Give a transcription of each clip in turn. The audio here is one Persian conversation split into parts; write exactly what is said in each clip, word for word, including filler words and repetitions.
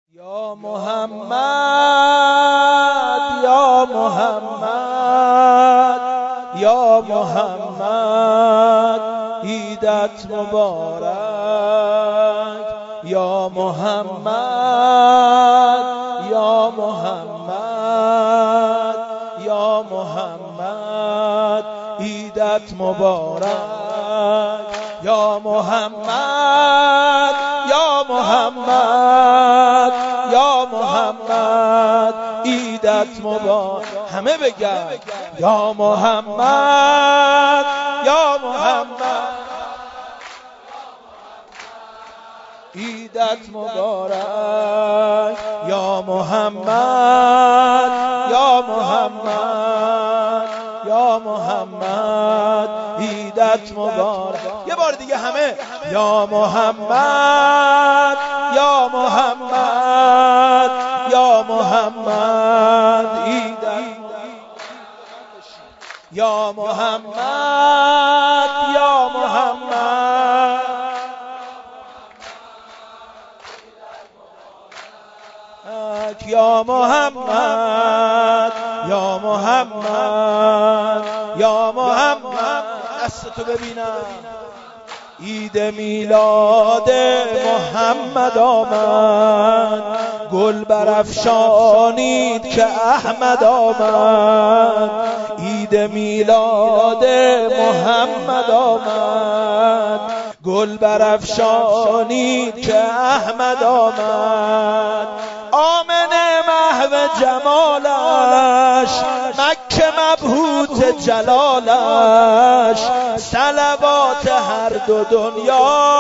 یا محمد یا محمد یا محمد عیدت مبارک یا محمد یا محمد یا محمد عیدت مبارک یا محمد یا محمد یا محمد عیدت مبارک. همه بگن یا محمد یا محمد عیدت مبارک یا محمد یا محمد یا محمد عیدت مبارک. یه بار دیگه همه یا محمد یا محمد یا محمد عیدت یا محمد یا محمد یا محمد یا محمد یا محمد. دستتو ببینم. عید میلاد محمد آمد، گل برافشانید که احمد آمد. عید میلاد محمد آمد، گل برافشانید که احمد آمد. آمنه محو جمالش، مکه مبهوت جلالش. صلوات هر دو دنیا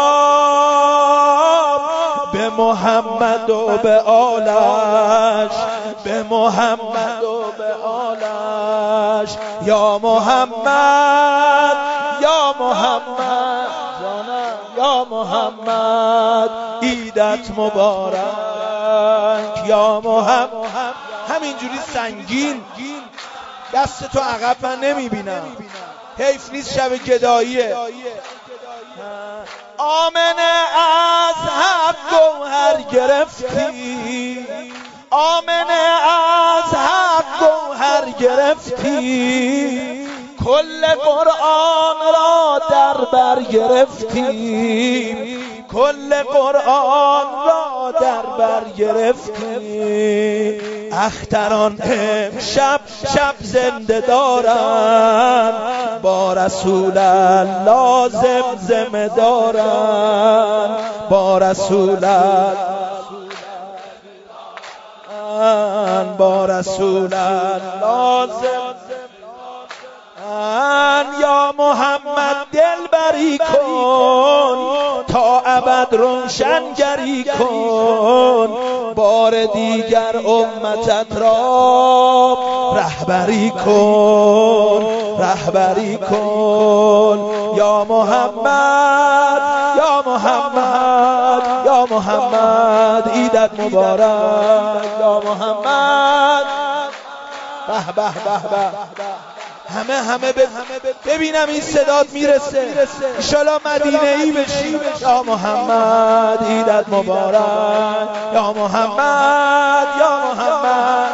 به محمد و به آلش، به محمد و به آلش. یا محمد یا محمد یا محمد عیدت مبارک یا محمد. همینجوری سنگین دست تو عقب من نمیبینم، حیف نیست شب گداییه. آمنه از حق گوهر گرفتی، آمنه از حق گوهر گرفتی. کل قرآن را در بر گرفتی، کل قرآن را در بر گرفتی. اختران امشب شب زنده دارن، با رسول الله زمزمه دارن، با رسول الله با رسول الله زمزمه. یا محمد دلبری کن، تا ابد روشنگری کن. بار دیگر امتت را رهبری کن، رهبری کن. یا محمد یا محمد یا محمد عیدت مبارک یا محمد. به به به به. همه همه ببینم این صدات میرسه، انشالله مدینه ای بشی. یا محمد عیدت مبارک یا محمد یا محمد.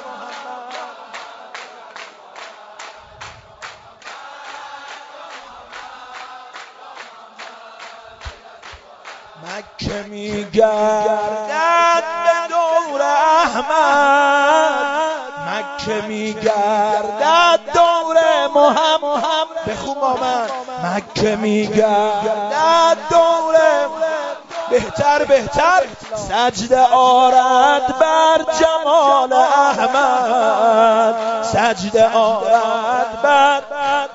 مکه میگردد به دور احمد، مکه میگردد دور محمد. بخون با من. مکه میگردد دور بهتر بهتر. سجده آرد بر جمال احمد، سجده آرد بر.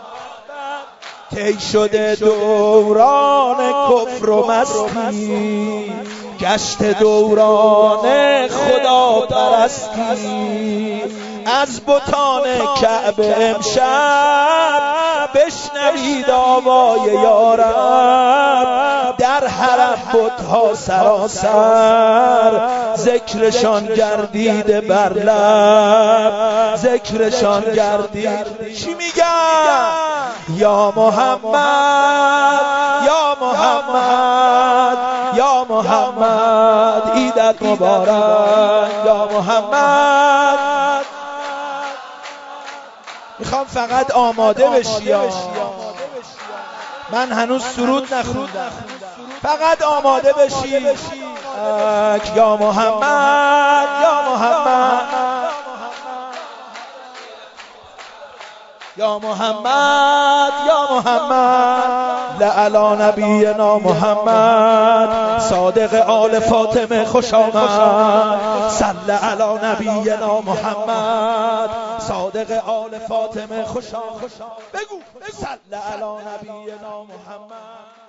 طی شده دوران کفر و مستی، گشت دوران خدا پرستی. از بتان کعبه امشب بشنوید آوای یارب. در حرم بتها سراسر، ذکرشان گردیده بر لب، ذکرشان گردید. چی میگن؟ یا محمد یا محمد یا محمد عیدت مبارک یا محمد. میخوام فقط آماده بشی، من هنوز سرود نخوندم، فقط آماده بشی. یا محمد یا محمد یا محمد یا محمد لعلی نبینا محمد صادق آل فاطمه خوش آمد. صل علی نبینا محمد صادق آل فاطمه خوش آمد. بگو صل علی نبینا محمد.